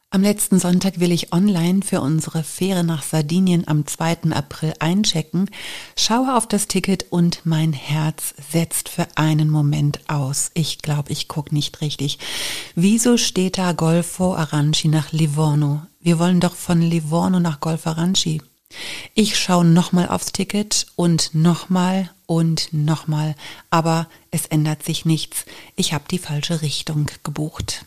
Am letzten Sonntag will ich online für unsere Fähre nach Sardinien am 2. April einchecken, schaue auf das Ticket und mein Herz setzt für einen Moment aus. Ich glaube, ich gucke nicht richtig. Wieso steht da Golfo Aranci nach Livorno? Wir wollen doch von Livorno nach Golfo Aranci. Ich schaue nochmal aufs Ticket und nochmal, aber es ändert sich nichts. Ich habe die falsche Richtung gebucht.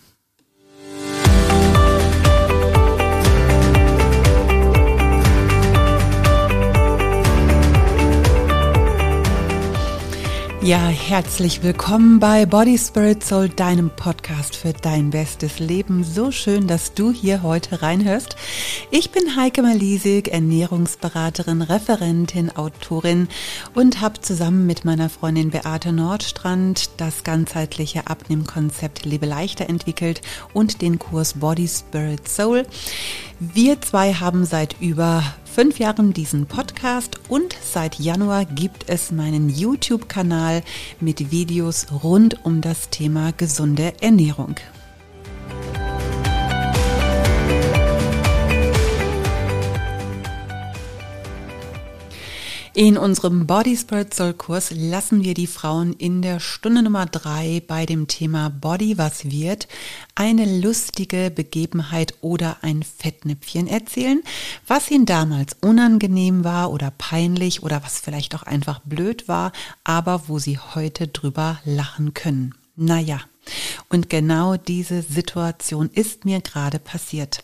Ja, herzlich willkommen bei Body, Spirit, Soul, deinem Podcast für dein bestes Leben. So schön, dass du hier heute reinhörst. Ich bin Heike Malisig, Ernährungsberaterin, Referentin, Autorin und habe zusammen mit meiner Freundin Beate Nordstrand das ganzheitliche Abnehmkonzept Lebe leichter entwickelt und den Kurs Body, Spirit, Soul. Wir zwei haben seit über 5 Jahren diesen Podcast und seit Januar gibt es meinen YouTube-Kanal mit Videos rund um das Thema gesunde Ernährung. In unserem Body Spirit Soul Kurs lassen wir die Frauen in der Stunde Nummer 3 bei dem Thema Body, was wird, eine lustige Begebenheit oder ein Fettnäpfchen erzählen, was ihnen damals unangenehm war oder peinlich oder was vielleicht auch einfach blöd war, aber wo sie heute drüber lachen können. Naja, und genau diese Situation ist mir gerade passiert.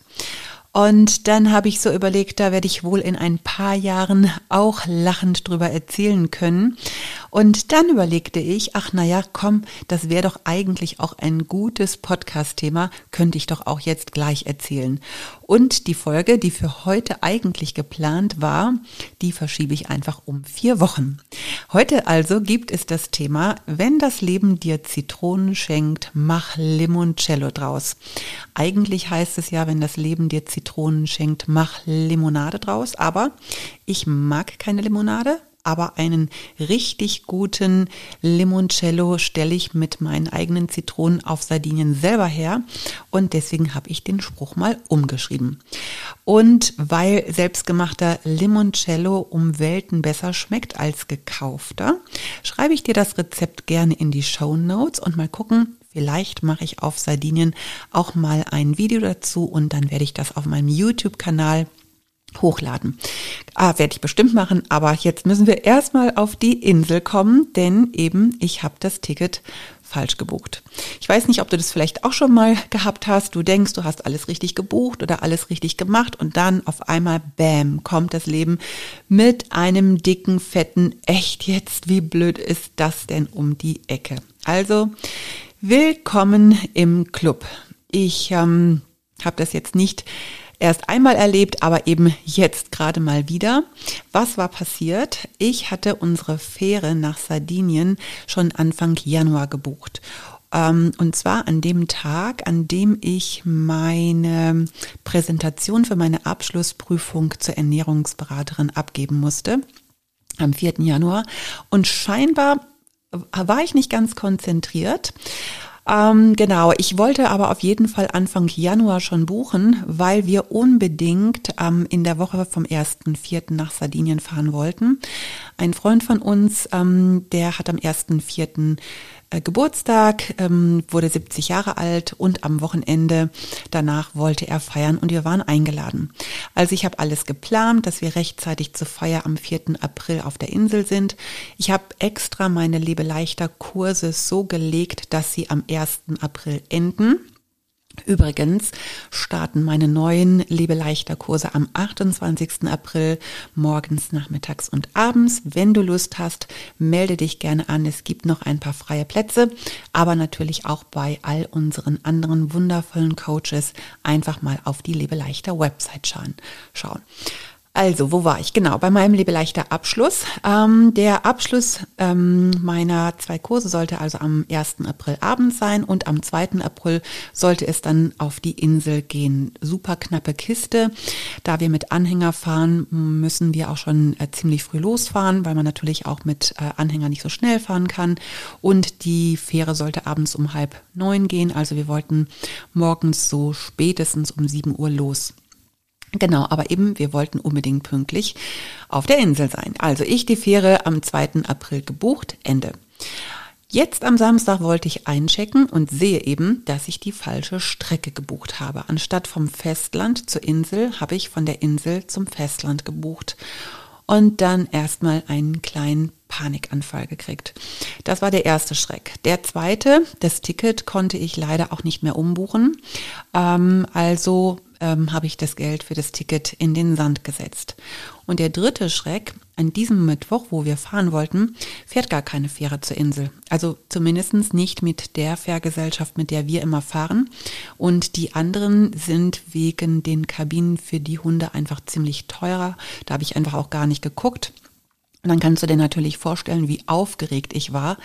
Und dann habe ich so überlegt, da werde ich wohl in ein paar Jahren auch lachend drüber erzählen können. Und dann überlegte ich, ach naja, komm, das wäre doch eigentlich auch ein gutes Podcast-Thema, könnte ich doch auch jetzt gleich erzählen. Und die Folge, die für heute eigentlich geplant war, die verschiebe ich einfach um 4 Wochen. Heute also gibt es das Thema, wenn das Leben dir Zitronen schenkt, mach Limoncello draus. Eigentlich heißt es ja, wenn das Leben dir Zitronen schenkt, mach Limonade draus, aber ich mag keine Limonade. Aber einen richtig guten Limoncello stelle ich mit meinen eigenen Zitronen auf Sardinien selber her und deswegen habe ich den Spruch mal umgeschrieben. Und weil selbstgemachter Limoncello um Welten besser schmeckt als gekaufter, schreibe ich dir das Rezept gerne in die Shownotes und mal gucken, vielleicht mache ich auf Sardinien auch mal ein Video dazu und dann werde ich das auf meinem YouTube-Kanal hochladen. Werde ich bestimmt machen, aber jetzt müssen wir erstmal auf die Insel kommen, denn eben ich habe das Ticket falsch gebucht. Ich weiß nicht, ob du das vielleicht auch schon mal gehabt hast. Du denkst, du hast alles richtig gebucht oder alles richtig gemacht und dann auf einmal, bam, kommt das Leben mit einem dicken, fetten, echt jetzt, wie blöd ist das denn um die Ecke? Also, willkommen im Club. Ich habe das jetzt nicht erst einmal erlebt, aber eben jetzt gerade mal wieder. Was war passiert? Ich hatte unsere Fähre nach Sardinien schon Anfang Januar gebucht. Und zwar an dem Tag, an dem ich meine Präsentation für meine Abschlussprüfung zur Ernährungsberaterin abgeben musste, am 4. Januar. Und scheinbar war ich nicht ganz konzentriert. Genau, ich wollte aber auf jeden Fall Anfang Januar schon buchen, weil wir unbedingt in der Woche vom 1.4. nach Sardinien fahren wollten. Ein Freund von uns, der hat am 1.4. Geburtstag, wurde 70 Jahre alt und am Wochenende danach wollte er feiern und wir waren eingeladen. Also ich habe alles geplant, dass wir rechtzeitig zur Feier am 4. April auf der Insel sind. Ich habe extra meine Lebe leichter Kurse so gelegt, dass sie am 1. April enden. Übrigens starten meine neuen Lebe leichter Kurse am 28. April morgens, nachmittags und abends. Wenn du Lust hast, melde dich gerne an. Es gibt noch ein paar freie Plätze, aber natürlich auch bei all unseren anderen wundervollen Coaches einfach mal auf die Lebe leichter Website schauen. Also, wo war ich? Genau, bei meinem Lebeleichter Abschluss. Der Abschluss meiner 2 Kurse sollte also am 1. April abends sein und am 2. April sollte es dann auf die Insel gehen. Super knappe Kiste. Da wir mit Anhänger fahren, müssen wir auch schon ziemlich früh losfahren, weil man natürlich auch mit Anhänger nicht so schnell fahren kann. Und die Fähre sollte abends um 8:30 gehen. Also wir wollten morgens so spätestens um 7 Uhr los. Genau, aber eben, wir wollten unbedingt pünktlich auf der Insel sein. Also ich die Fähre am 2. April gebucht, Ende. Jetzt am Samstag wollte ich einchecken und sehe eben, dass ich die falsche Strecke gebucht habe. Anstatt vom Festland zur Insel habe ich von der Insel zum Festland gebucht und dann erstmal einen kleinen Panikanfall gekriegt. Das war der erste Schreck. Der zweite, das Ticket konnte ich leider auch nicht mehr umbuchen. Also habe ich das Geld für das Ticket in den Sand gesetzt. Und der dritte Schreck, an diesem Mittwoch, wo wir fahren wollten, fährt gar keine Fähre zur Insel. Also zumindest nicht mit der Fährgesellschaft, mit der wir immer fahren. Und die anderen sind wegen den Kabinen für die Hunde einfach ziemlich teurer. Da habe ich einfach auch gar nicht geguckt. Und dann kannst du dir natürlich vorstellen, wie aufgeregt ich war.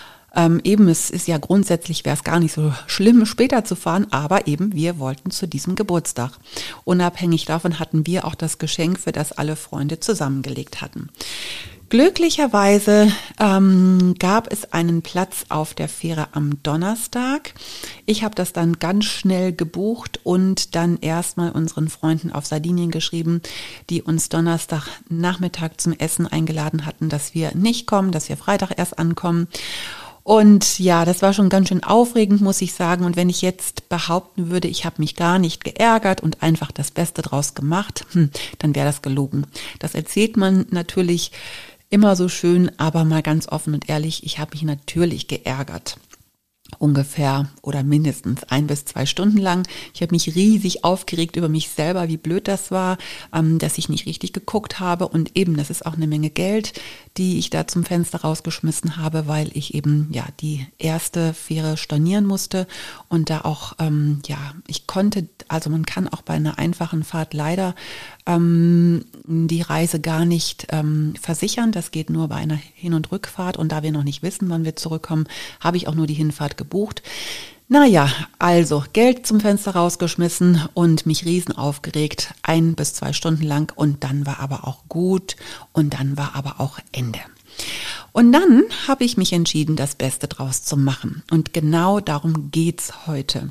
Es ist ja grundsätzlich, wäre es gar nicht so schlimm, später zu fahren, aber eben wir wollten zu diesem Geburtstag. Unabhängig davon hatten wir auch das Geschenk, für das alle Freunde zusammengelegt hatten. Glücklicherweise gab es einen Platz auf der Fähre am Donnerstag. Ich habe das dann ganz schnell gebucht und dann erstmal unseren Freunden auf Sardinien geschrieben, die uns Donnerstagnachmittag zum Essen eingeladen hatten, dass wir nicht kommen, dass wir Freitag erst ankommen. Und ja, das war schon ganz schön aufregend, muss ich sagen. Und wenn ich jetzt behaupten würde, ich habe mich gar nicht geärgert und einfach das Beste draus gemacht, dann wäre das gelogen. Das erzählt man natürlich immer so schön, aber mal ganz offen und ehrlich, ich habe mich natürlich geärgert. Ungefähr oder mindestens 1 bis 2 Stunden lang. Ich habe mich riesig aufgeregt über mich selber, wie blöd das war, dass ich nicht richtig geguckt habe. Und eben, das ist auch eine Menge Geld, die ich da zum Fenster rausgeschmissen habe, weil ich eben ja die erste Fähre stornieren musste. Und da auch, ich konnte, also man kann auch bei einer einfachen Fahrt leider die Reise gar nicht versichern. Das geht nur bei einer Hin- und Rückfahrt. Und da wir noch nicht wissen, wann wir zurückkommen, habe ich auch nur die Hinfahrt gebucht. Naja, also Geld zum Fenster rausgeschmissen und mich riesen aufgeregt, 1 bis 2 Stunden lang. Und dann war aber auch gut und dann war aber auch Ende. Und dann habe ich mich entschieden, das Beste draus zu machen. Und genau darum geht's heute.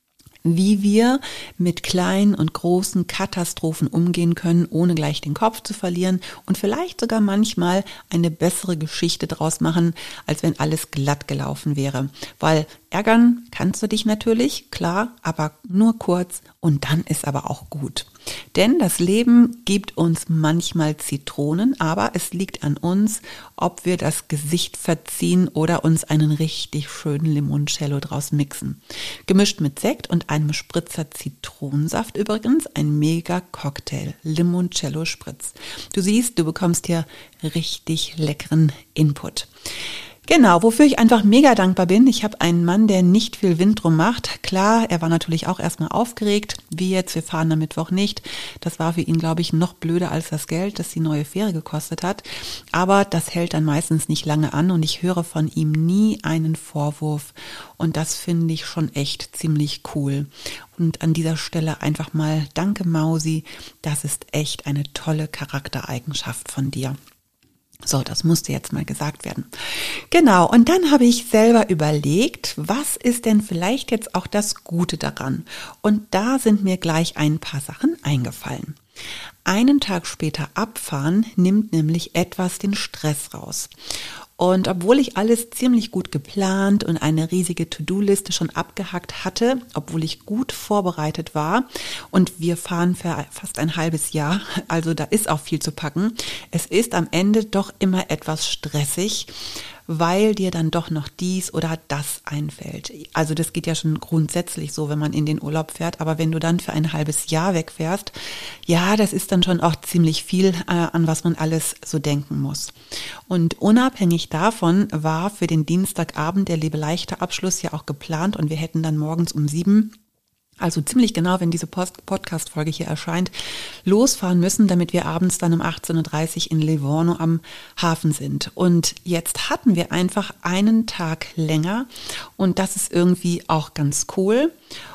Wie wir mit kleinen und großen Katastrophen umgehen können, ohne gleich den Kopf zu verlieren und vielleicht sogar manchmal eine bessere Geschichte draus machen, als wenn alles glatt gelaufen wäre. Weil ärgern kannst du dich natürlich, klar, aber nur kurz und dann ist aber auch gut. Denn das Leben gibt uns manchmal Zitronen, aber es liegt an uns, ob wir das Gesicht verziehen oder uns einen richtig schönen Limoncello draus mixen. Gemischt mit Sekt und einem Spritzer Zitronensaft übrigens, ein mega Cocktail, Limoncello Spritz. Du siehst, du bekommst hier richtig leckeren Input. Genau, wofür ich einfach mega dankbar bin. Ich habe einen Mann, der nicht viel Wind drum macht. Klar, er war natürlich auch erstmal aufgeregt, wie jetzt, wir fahren am Mittwoch nicht. Das war für ihn, glaube ich, noch blöder als das Geld, das die neue Fähre gekostet hat. Aber das hält dann meistens nicht lange an und ich höre von ihm nie einen Vorwurf. Und das finde ich schon echt ziemlich cool. Und an dieser Stelle einfach mal danke Mausi, das ist echt eine tolle Charaktereigenschaft von dir. So, das musste jetzt mal gesagt werden. Genau, und dann habe ich selber überlegt, was ist denn vielleicht jetzt auch das Gute daran? Und da sind mir gleich ein paar Sachen eingefallen. Einen Tag später abfahren nimmt nämlich etwas den Stress raus. Und obwohl ich alles ziemlich gut geplant und eine riesige To-Do-Liste schon abgehackt hatte, obwohl ich gut vorbereitet war und wir fahren für fast ein halbes Jahr, also da ist auch viel zu packen, es ist am Ende doch immer etwas stressig, weil dir dann doch noch dies oder das einfällt. Also das geht ja schon grundsätzlich so, wenn man in den Urlaub fährt, aber wenn du dann für ein halbes Jahr wegfährst, ja, das ist dann schon auch ziemlich viel, an was man alles so denken muss. Und unabhängig davon war für den Dienstagabend der Lebeleichter Abschluss ja auch geplant und wir hätten dann morgens um 7 also ziemlich genau, wenn diese Podcast-Folge hier erscheint, losfahren müssen, damit wir abends dann um 18:30 Uhr in Livorno am Hafen sind. Und jetzt hatten wir einfach einen Tag länger und das ist irgendwie auch ganz cool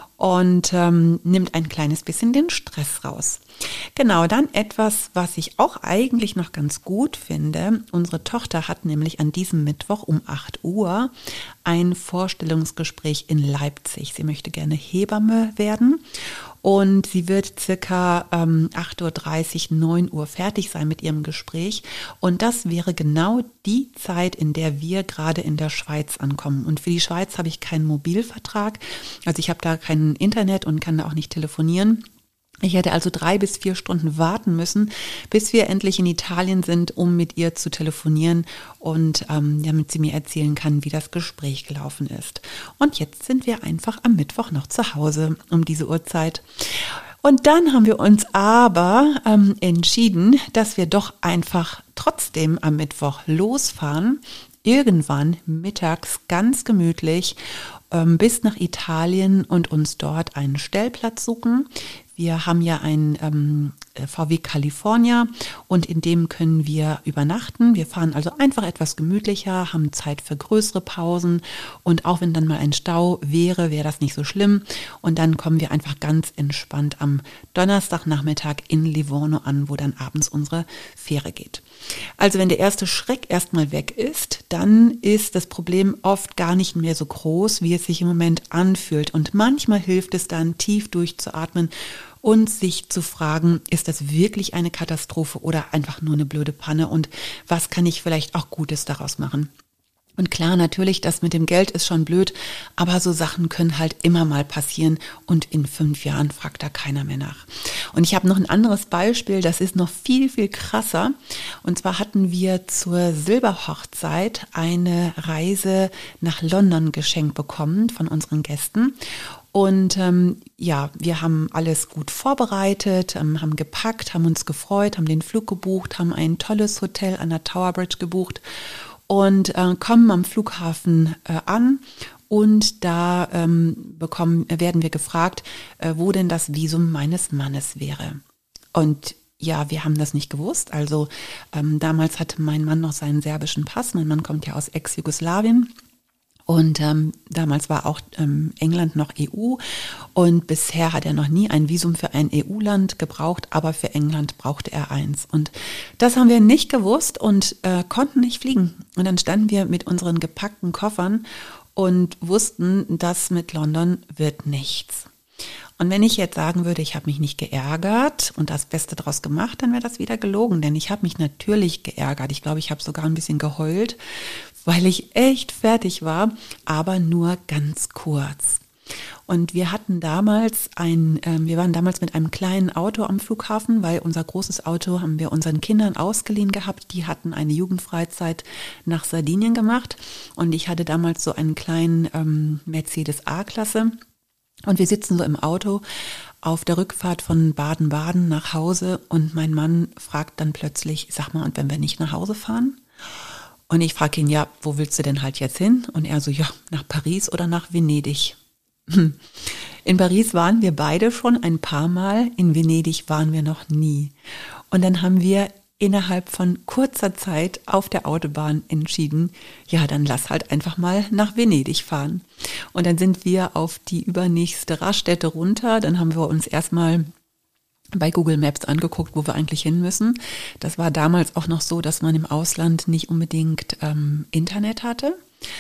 und nimmt ein kleines bisschen den Stress raus. Genau, dann etwas, was ich auch eigentlich noch ganz gut finde. Unsere Tochter hat nämlich an diesem Mittwoch um 8 Uhr ein Vorstellungsgespräch in Leipzig. Sie möchte gerne Hebamme werden und sie wird circa 8:30 Uhr, 9 Uhr fertig sein mit ihrem Gespräch. Und das wäre genau die Zeit, in der wir gerade in der Schweiz ankommen. Und für die Schweiz habe ich keinen Mobilvertrag, also ich habe da kein Internet und kann da auch nicht telefonieren. Ich hätte also 3 bis 4 Stunden warten müssen, bis wir endlich in Italien sind, um mit ihr zu telefonieren und damit sie mir erzählen kann, wie das Gespräch gelaufen ist. Und jetzt sind wir einfach am Mittwoch noch zu Hause um diese Uhrzeit. Und dann haben wir uns aber entschieden, dass wir doch einfach trotzdem am Mittwoch losfahren, irgendwann mittags ganz gemütlich bis nach Italien und uns dort einen Stellplatz suchen. Wir haben ja ein VW California und in dem können wir übernachten. Wir fahren also einfach etwas gemütlicher, haben Zeit für größere Pausen und auch wenn dann mal ein Stau wäre, wäre das nicht so schlimm. Und dann kommen wir einfach ganz entspannt am Donnerstagnachmittag in Livorno an, wo dann abends unsere Fähre geht. Also wenn der erste Schreck erstmal weg ist, dann ist das Problem oft gar nicht mehr so groß, wie es sich im Moment anfühlt. Und manchmal hilft es dann, tief durchzuatmen und sich zu fragen, ist das wirklich eine Katastrophe oder einfach nur eine blöde Panne und was kann ich vielleicht auch Gutes daraus machen? Und klar, natürlich, das mit dem Geld ist schon blöd, aber so Sachen können halt immer mal passieren und in 5 Jahren fragt da keiner mehr nach. Und ich habe noch ein anderes Beispiel, das ist noch viel, viel krasser. Und zwar hatten wir zur Silberhochzeit eine Reise nach London geschenkt bekommen von unseren Gästen. Und wir haben alles gut vorbereitet, haben gepackt, haben uns gefreut, haben den Flug gebucht, haben ein tolles Hotel an der Tower Bridge gebucht und kommen am Flughafen an und da werden wir gefragt, wo denn das Visum meines Mannes wäre. Und ja, wir haben das nicht gewusst. Also damals hatte mein Mann noch seinen serbischen Pass. Mein Mann kommt ja aus Ex-Jugoslawien. Und damals war auch England noch EU und bisher hat er noch nie ein Visum für ein EU-Land gebraucht, aber für England brauchte er eins. Und das haben wir nicht gewusst und konnten nicht fliegen. Und dann standen wir mit unseren gepackten Koffern und wussten, das mit London wird nichts. Und wenn ich jetzt sagen würde, ich habe mich nicht geärgert und das Beste draus gemacht, dann wäre das wieder gelogen, denn ich habe mich natürlich geärgert. Ich glaube, ich habe sogar ein bisschen geheult, weil ich echt fertig war, aber nur ganz kurz. Und wir waren damals mit einem kleinen Auto am Flughafen, weil unser großes Auto haben wir unseren Kindern ausgeliehen gehabt. Die hatten eine Jugendfreizeit nach Sardinien gemacht und ich hatte damals so einen kleinen Mercedes A-Klasse. Und wir sitzen so im Auto auf der Rückfahrt von Baden-Baden nach Hause und mein Mann fragt dann plötzlich, sag mal, und wenn wir nicht nach Hause fahren? Und ich frage ihn, ja, wo willst du denn halt jetzt hin? Und er so, ja, nach Paris oder nach Venedig. In Paris waren wir beide schon ein paar Mal, in Venedig waren wir noch nie. Und dann haben wir innerhalb von kurzer Zeit auf der Autobahn entschieden, ja, dann lass halt einfach mal nach Venedig fahren. Und dann sind wir auf die übernächste Raststätte runter, dann haben wir uns erstmal bei Google Maps angeguckt, wo wir eigentlich hin müssen. Das war damals auch noch so, dass man im Ausland nicht unbedingt Internet hatte.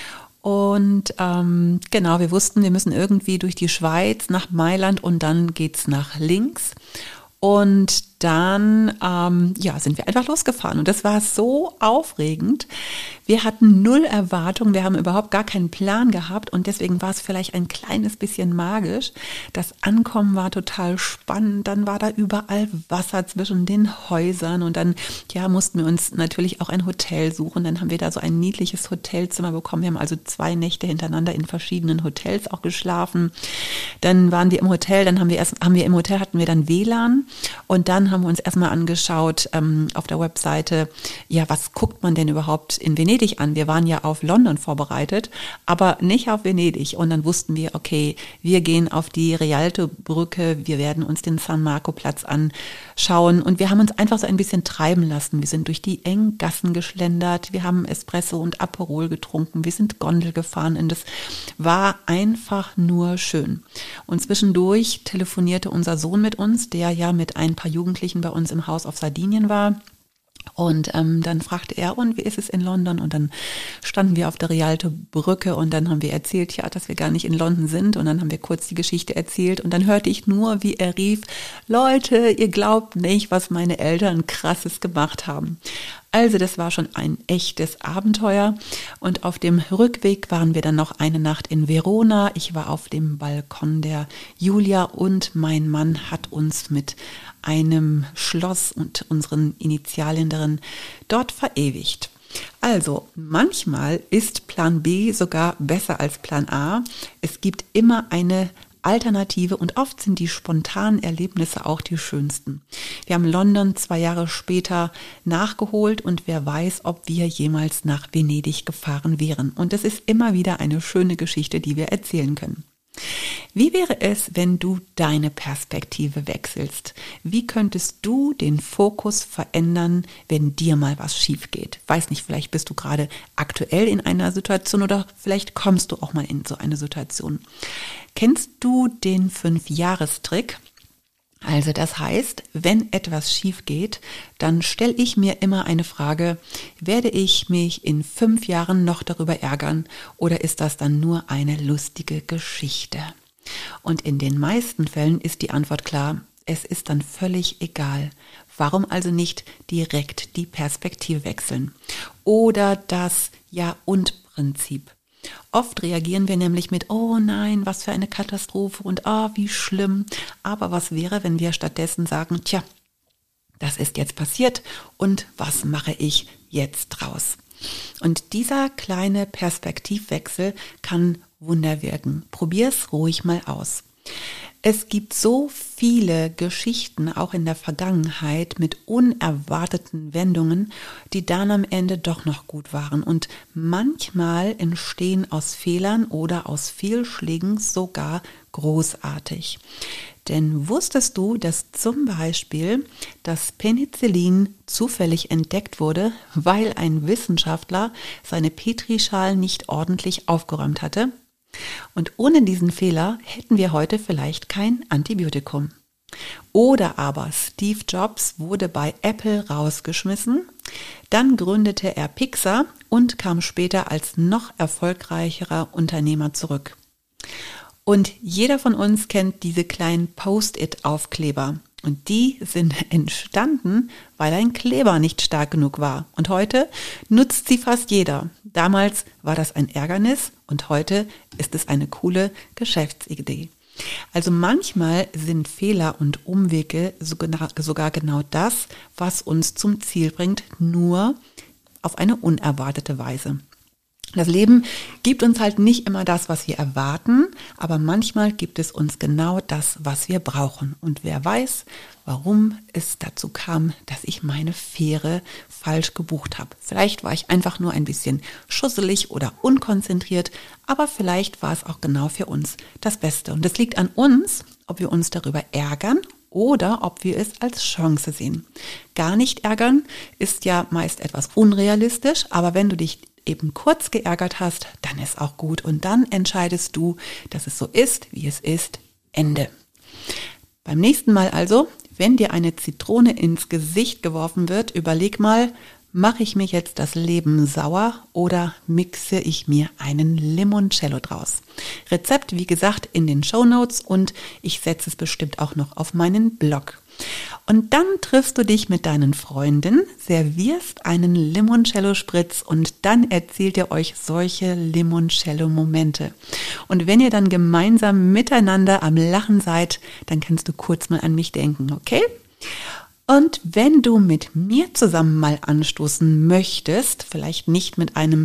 Und genau, wir wussten, wir müssen irgendwie durch die Schweiz nach Mailand und dann geht's nach links. Und dann sind wir einfach losgefahren und das war so aufregend. Wir hatten 0 Erwartungen, wir haben überhaupt gar keinen Plan gehabt und deswegen war es vielleicht ein kleines bisschen magisch. Das Ankommen war total spannend, dann war da überall Wasser zwischen den Häusern und dann mussten wir uns natürlich auch ein Hotel suchen. Dann haben wir da so ein niedliches Hotelzimmer bekommen. Wir haben also 2 Nächte hintereinander in verschiedenen Hotels auch geschlafen. Dann waren wir im Hotel, hatten wir dann WLAN. Und dann haben wir uns erstmal angeschaut auf der Webseite, ja, was guckt man denn überhaupt in Venedig an? Wir waren ja auf London vorbereitet, aber nicht auf Venedig. Und dann wussten wir, okay, wir gehen auf die Rialto-Brücke, wir werden uns den San Marco-Platz anschauen und wir haben uns einfach so ein bisschen treiben lassen. Wir sind durch die engen Gassen geschlendert, wir haben Espresso und Aperol getrunken, wir sind Gondel gefahren und es war einfach nur schön. Und zwischendurch telefonierte unser Sohn mit uns, der ja mit ein paar Jugendlichen bei uns im Haus auf Sardinien war. Und dann fragte er, und wie ist es in London? Und dann standen wir auf der Rialto-Brücke und dann haben wir erzählt, ja, dass wir gar nicht in London sind. Und dann haben wir kurz die Geschichte erzählt und dann hörte ich nur, wie er rief, Leute, ihr glaubt nicht, was meine Eltern Krasses gemacht haben. Also das war schon ein echtes Abenteuer und auf dem Rückweg waren wir dann noch eine Nacht in Verona. Ich war auf dem Balkon der Julia und mein Mann hat uns mit einem Schloss und unseren Initialien darin dort verewigt. Also manchmal ist Plan B sogar besser als Plan A. Es gibt immer eine Alternative und oft sind die spontanen Erlebnisse auch die schönsten. Wir haben London 2 Jahre später nachgeholt und wer weiß, ob wir jemals nach Venedig gefahren wären. Und es ist immer wieder eine schöne Geschichte, die wir erzählen können. Wie wäre es, wenn du deine Perspektive wechselst? Wie könntest du den Fokus verändern, wenn dir mal was schief geht? Weiß nicht, vielleicht bist du gerade aktuell in einer Situation oder vielleicht kommst du auch mal in so eine Situation. Kennst du den 5-Jahres-Trick? Also das heißt, wenn etwas schief geht, dann stelle ich mir immer eine Frage, werde ich mich in 5 Jahren noch darüber ärgern oder ist das dann nur eine lustige Geschichte? Und in den meisten Fällen ist die Antwort klar, es ist dann völlig egal. Warum also nicht direkt die Perspektive wechseln? Oder das Ja-und-Prinzip. Oft reagieren wir nämlich mit, oh nein, was für eine Katastrophe und wie schlimm. Aber was wäre, wenn wir stattdessen sagen, tja, das ist jetzt passiert und was mache ich jetzt draus? Und dieser kleine Perspektivwechsel kann Wunder wirken. Probier's ruhig mal aus. Es gibt so viele Geschichten, auch in der Vergangenheit, mit unerwarteten Wendungen, die dann am Ende doch noch gut waren. Und manchmal entstehen aus Fehlern oder aus Fehlschlägen sogar großartig. Denn wusstest du, dass zum Beispiel das Penicillin zufällig entdeckt wurde, weil ein Wissenschaftler seine Petrischalen nicht ordentlich aufgeräumt hatte? Und ohne diesen Fehler hätten wir heute vielleicht kein Antibiotikum. Oder aber Steve Jobs wurde bei Apple rausgeschmissen, dann gründete er Pixar und kam später als noch erfolgreicherer Unternehmer zurück. Und jeder von uns kennt diese kleinen Post-it-Aufkleber. Und die sind entstanden, weil ein Kleber nicht stark genug war. Und heute nutzt sie fast jeder. Damals war das ein Ärgernis und heute ist es eine coole Geschäftsidee. Also manchmal sind Fehler und Umwege sogar genau das, was uns zum Ziel bringt, nur auf eine unerwartete Weise. Das Leben gibt uns halt nicht immer das, was wir erwarten, aber manchmal gibt es uns genau das, was wir brauchen. Und wer weiß, warum es dazu kam, dass ich meine Fähre falsch gebucht habe. Vielleicht war ich einfach nur ein bisschen schusselig oder unkonzentriert, aber vielleicht war es auch genau für uns das Beste. Und es liegt an uns, ob wir uns darüber ärgern oder ob wir es als Chance sehen. Gar nicht ärgern ist ja meist etwas unrealistisch, aber wenn du dich eben kurz geärgert hast, dann ist auch gut und dann entscheidest du, dass es so ist, wie es ist, Ende. Beim nächsten Mal also, wenn dir eine Zitrone ins Gesicht geworfen wird, überleg mal, mache ich mir jetzt das Leben sauer oder mixe ich mir einen Limoncello draus? Rezept, wie gesagt, in den Shownotes und ich setze es bestimmt auch noch auf meinen Blog. Und dann triffst du dich mit deinen Freunden, servierst einen Limoncello-Spritz und dann erzählt ihr euch solche Limoncello-Momente. Und wenn ihr dann gemeinsam miteinander am Lachen seid, dann kannst du kurz mal an mich denken, okay? Und wenn du mit mir zusammen mal anstoßen möchtest, vielleicht nicht mit einem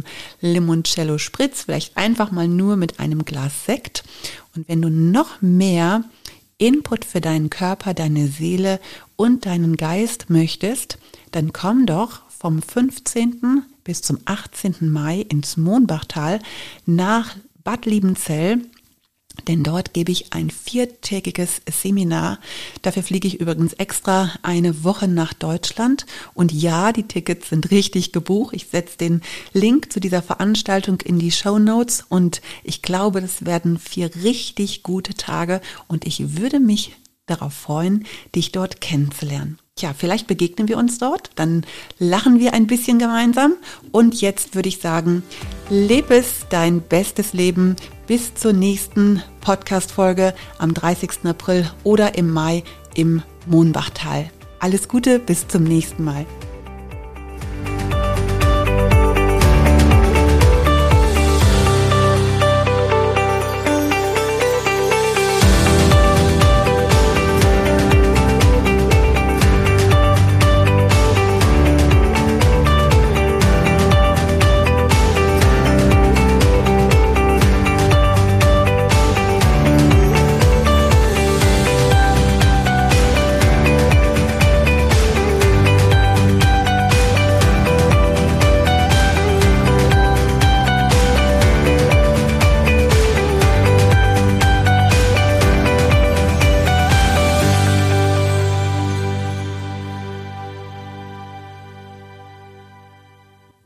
Limoncello-Spritz, vielleicht einfach mal nur mit einem Glas Sekt und wenn du noch mehr Input für deinen Körper, deine Seele und deinen Geist möchtest, dann komm doch vom 15. bis zum 18. Mai ins Mohnbachtal nach Bad Liebenzell, denn dort gebe ich ein 4-tägiges Seminar. Dafür fliege ich übrigens extra eine Woche nach Deutschland. Und ja, die Tickets sind richtig gebucht. Ich setze den Link zu dieser Veranstaltung in die Shownotes und ich glaube, das werden 4 richtig gute Tage und ich würde mich darauf freuen, dich dort kennenzulernen. Tja, vielleicht begegnen wir uns dort, dann lachen wir ein bisschen gemeinsam und jetzt würde ich sagen, lebe es dein bestes Leben bis zur nächsten Podcast-Folge am 30. April oder im Mai im Mohnbachtal. Alles Gute, bis zum nächsten Mal.